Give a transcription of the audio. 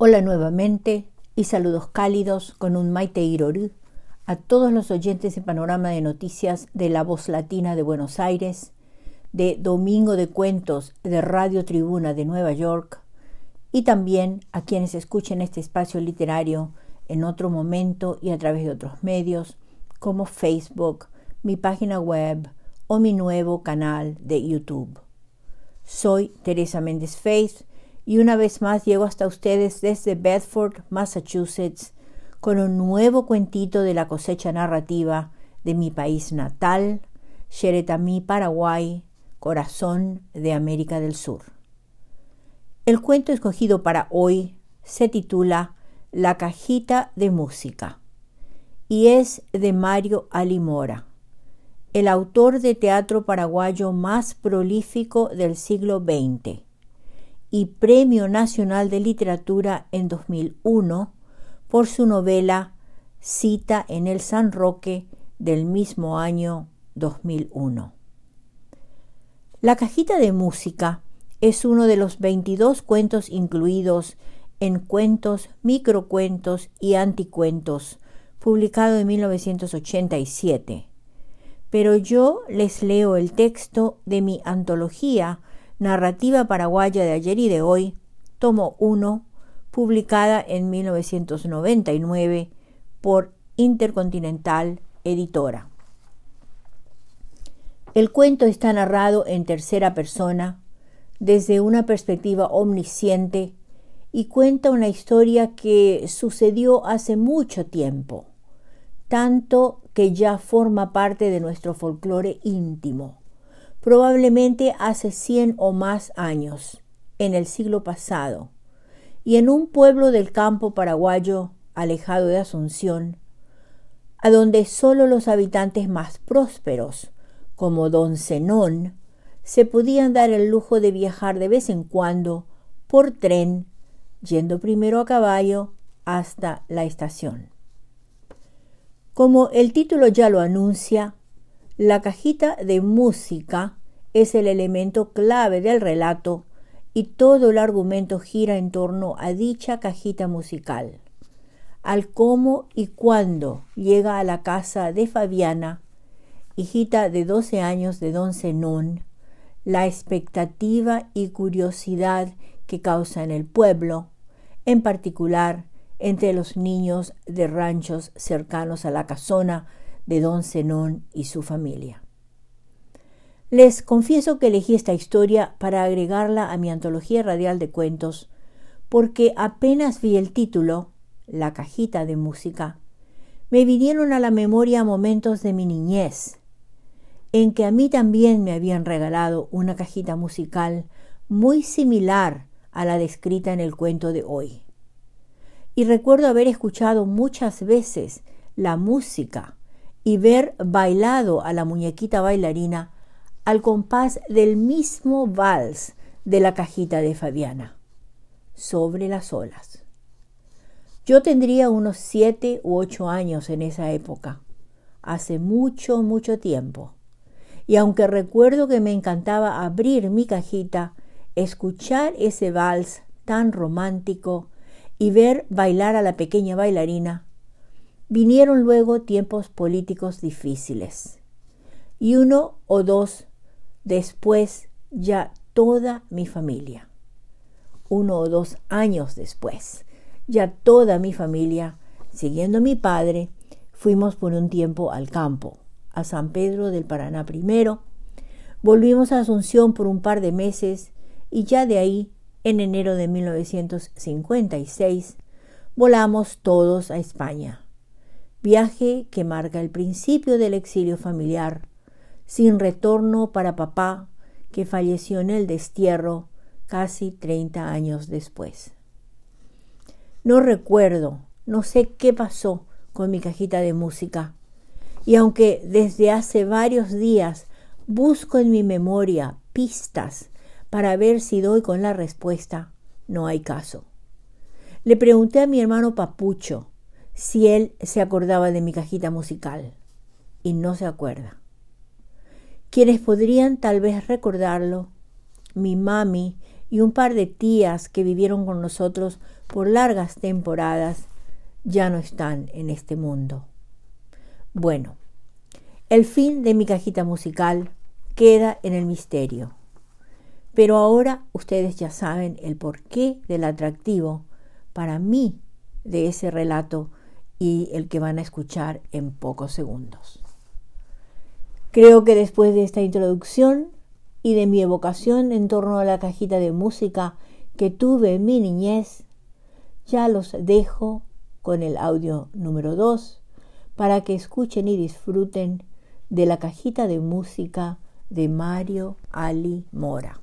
Hola nuevamente y saludos cálidos con un Maite Irorú a todos los oyentes de Panorama de Noticias de La Voz Latina de Buenos Aires, de Domingo de Cuentos de Radio Tribuna de Nueva York y también a quienes escuchen este espacio literario en otro momento y a través de otros medios como Facebook, mi página web o mi nuevo canal de YouTube. Soy Teresa Méndez Faith y una vez más llego hasta ustedes desde Bedford, Massachusetts, con un nuevo cuentito de la cosecha narrativa de mi país natal, Xeretamí, Paraguay, corazón de América del Sur. El cuento escogido para hoy se titula La cajita de música y es de Mario Alimora, el autor de teatro paraguayo más prolífico del siglo XX y Premio Nacional de Literatura en 2001 por su novela Cita en el San Roque del mismo año 2001. La cajita de música es uno de los 22 cuentos incluidos en Cuentos, Microcuentos y Anticuentos, publicado en 1987. Pero yo les leo el texto de mi antología Narrativa Paraguaya de Ayer y de Hoy, tomo 1, publicada en 1999 por Intercontinental Editora. El cuento está narrado en tercera persona, desde una perspectiva omnisciente, y cuenta una historia que sucedió hace mucho tiempo, tanto que ya forma parte de nuestro folclore íntimo, probablemente hace 100 o más años, en el siglo pasado, y en un pueblo del campo paraguayo alejado de Asunción, a donde solo los habitantes más prósperos, como don Zenón, se podían dar el lujo de viajar de vez en cuando por tren, yendo primero a caballo hasta la estación. Como el título ya lo anuncia, la cajita de música es el elemento clave del relato y todo el argumento gira en torno a dicha cajita musical, al cómo y cuándo llega a la casa de Fabiana, hijita de 12 años de don Zenón, la expectativa y curiosidad que causa en el pueblo, en particular entre los niños de ranchos cercanos a la casona de don Zenón y su familia. Les confieso que elegí esta historia para agregarla a mi antología radial de cuentos, porque apenas vi el título, La cajita de música, me vinieron a la memoria momentos de mi niñez, en que a mí también me habían regalado una cajita musical muy similar a la descrita en el cuento de hoy. Y recuerdo haber escuchado muchas veces la música y ver bailado a la muñequita bailarina al compás del mismo vals de la cajita de Fabiana, Sobre las olas. Yo tendría unos 7 u 8 años en esa época, hace mucho, mucho tiempo. Y aunque recuerdo que me encantaba abrir mi cajita, escuchar ese vals tan romántico y ver bailar a la pequeña bailarina, vinieron luego tiempos políticos difíciles. Y 1 o 2 después, ya toda mi familia. 1 o 2 años después, ya toda mi familia, siguiendo a mi padre, fuimos por un tiempo al campo, a San Pedro del Paraná primero, volvimos a Asunción por un par de meses y ya de ahí, en enero de 1956, volamos todos a España. Viaje que marca el principio del exilio familiar, sin retorno para papá, que falleció en el destierro casi 30 años después. No recuerdo, no sé qué pasó con mi cajita de música, y aunque desde hace varios días busco en mi memoria pistas para ver si doy con la respuesta, no hay caso. Le pregunté a mi hermano Papucho si él se acordaba de mi cajita musical, y no se acuerda. Quienes podrían tal vez recordarlo, mi mami y un par de tías que vivieron con nosotros por largas temporadas ya no están en este mundo. Bueno, el fin de mi cajita musical queda en el misterio. Pero ahora ustedes ya saben el porqué del atractivo para mí de ese relato y el que van a escuchar en pocos segundos. Creo que después de esta introducción y de mi evocación en torno a la cajita de música que tuve en mi niñez, ya los dejo con el audio número 2 para que escuchen y disfruten de la cajita de música de Mario Ali Mora.